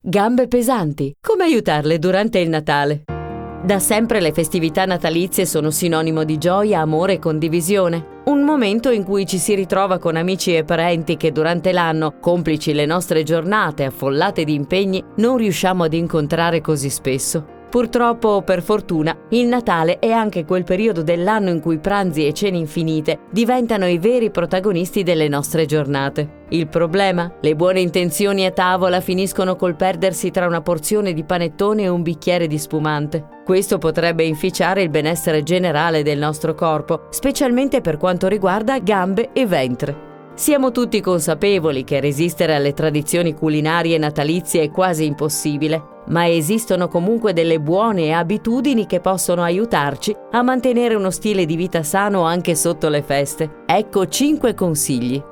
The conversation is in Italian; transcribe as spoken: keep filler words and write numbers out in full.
Gambe pesanti. Come aiutarle durante il Natale? Da sempre le festività natalizie sono sinonimo di gioia, amore e condivisione. Un momento in cui ci si ritrova con amici e parenti che durante l'anno, complici le nostre giornate affollate di impegni, non riusciamo ad incontrare così spesso. Purtroppo o per fortuna, il Natale è anche quel periodo dell'anno in cui pranzi e cene infinite diventano i veri protagonisti delle nostre giornate. Il problema? Le buone intenzioni a tavola finiscono col perdersi tra una porzione di panettone e un bicchiere di spumante. Questo potrebbe inficiare il benessere generale del nostro corpo, specialmente per quanto riguarda gambe e ventre. Siamo tutti consapevoli che resistere alle tradizioni culinarie natalizie è quasi impossibile, ma esistono comunque delle buone abitudini che possono aiutarci a mantenere uno stile di vita sano anche sotto le feste. Ecco cinque consigli.